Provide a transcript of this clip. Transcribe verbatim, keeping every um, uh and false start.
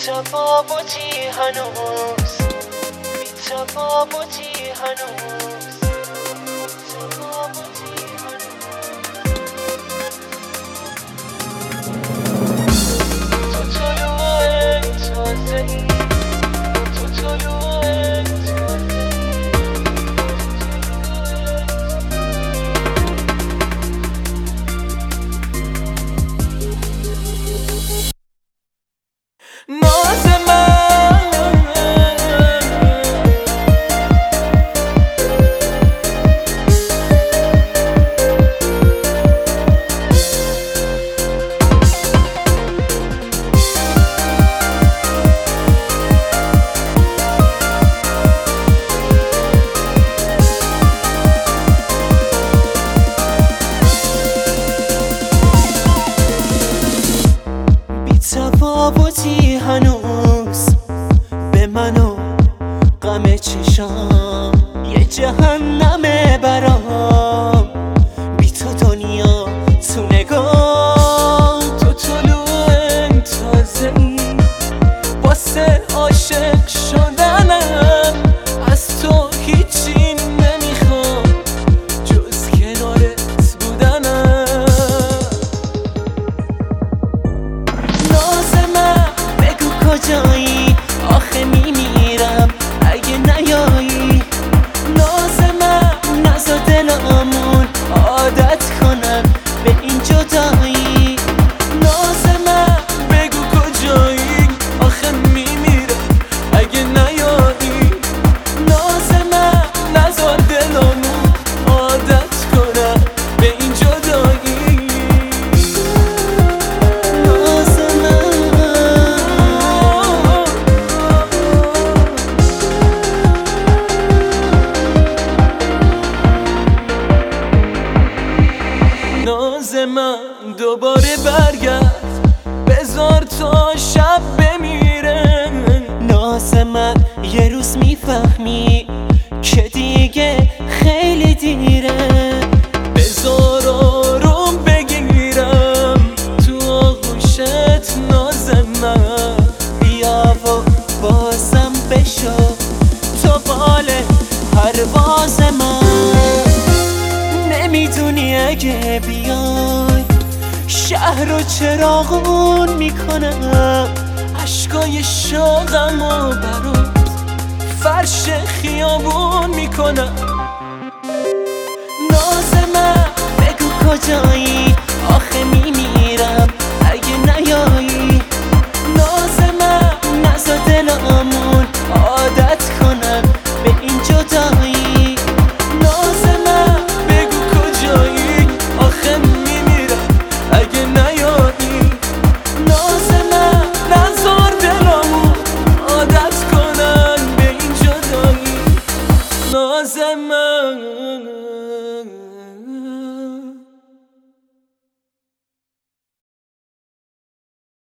تفاوتی هنوز، بی تفاوتی هنوز، تفاوتی هنوز. تو طلوع تازه‌ای، تو طلوع تازه‌ای، ناز من بی تفاوتی هنوز به من و غم چشام، یه جهنمه برام بی تو دنیا تو نگاه. تو طلوع تازه‌ای واسه عاشق شدنم، از تو هیچی نمیخوام جز کنارت بودنم. ناز من بگو کجایی، آخه میمیرم اگه نیایی. ناز من نزا دلامون عادت کنم به این جدایی. ناز من بگو کجایی، آخه میمیرم اگه نیایی. ناز من نزا دلامون عادت کنم به این جدایی. ناز ناز من دوباره برگرد، بذار تا شب بمیره. ناز من یه روز میفهمی که دیگه خیلی دیره. بذار آروم بگیرم تو آغوشت ناز من، بیا و بازم بشو تو بال پرواز من. نمیدونی اگه بیای شهر رو چراغون میکنم، عشقای شوقم و برات فرش خیابون میکنم. ناز من بگو کجایی،